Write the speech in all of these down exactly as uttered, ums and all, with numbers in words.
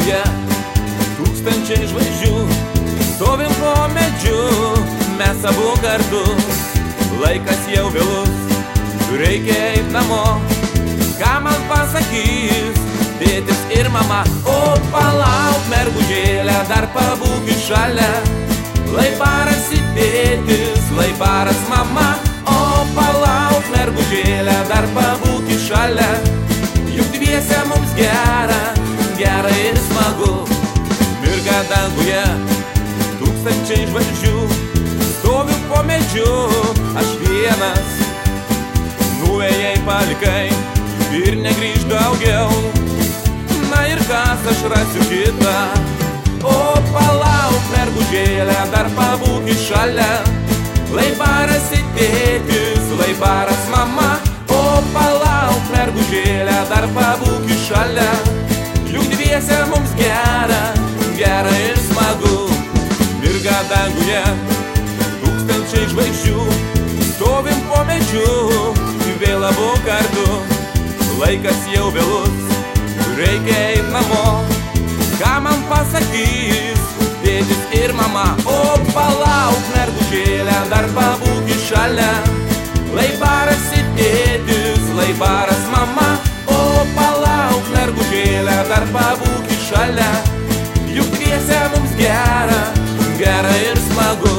danguje tūkstančiai žvaigždžių, stovim po medžiu, mes abu kartu. Laikas jau vėlus, reikia eit namo. Ką man pasakys tėtis ir mama? O palauk, mergužėlė, dar pabūkit šalia. Lai parasi tėtis, lai paras mama. O palauk, mergužėlė, dar pabūkit šalia. Juk dviese mums gera, gera ir smagu. Mirga danguje tūkstančiai žvaigždžių, stoviu po medžiu, aš vienas. Nuėjai, palikai ir negrįž daugiau. Na ir kas, aš rasiu kitą. O palauk, mergužėlė, dar pabūkit šalia. Lai parasi tėtis, lai paras mama. O palauk, mergužėlė, dar pabūkit šalia. Juk dviese mums gera, gera ir smagu. Mirga danguje tūkstančiai žvaigždžių, stovim po medžiu, vėl abu kartu. Laikas jau vėlus, reikia eit namo. Ką man pasakys tėtis ir mama? O palauk, mergužėlė, dar pabūkit šalia. Lai parasi tėtis, lai paras mama. O palauk, mergužėlė, dar pabūkit šalia. Juk dviese mums gera, gera ir smagu.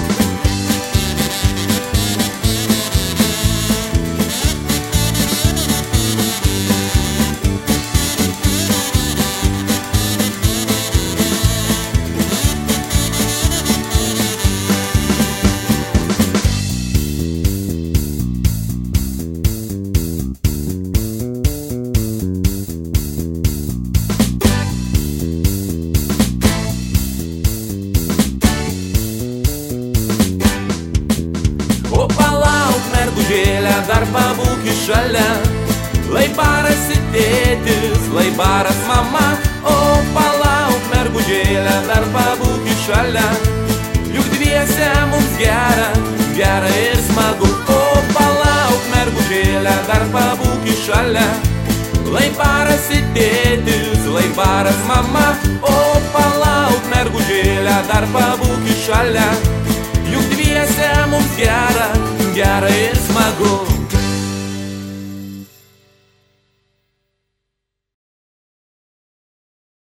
Dar pabūkit šalia. Lai parasi tėtis, lai paras mama. O palauk, mergužėlė, dar pabūkit šalia. Juk dviese mums gera, gera ir smagu. O palauk, mergužėlė, dar pabūkit šalia. Lai parasi tėtis, lai paras mama.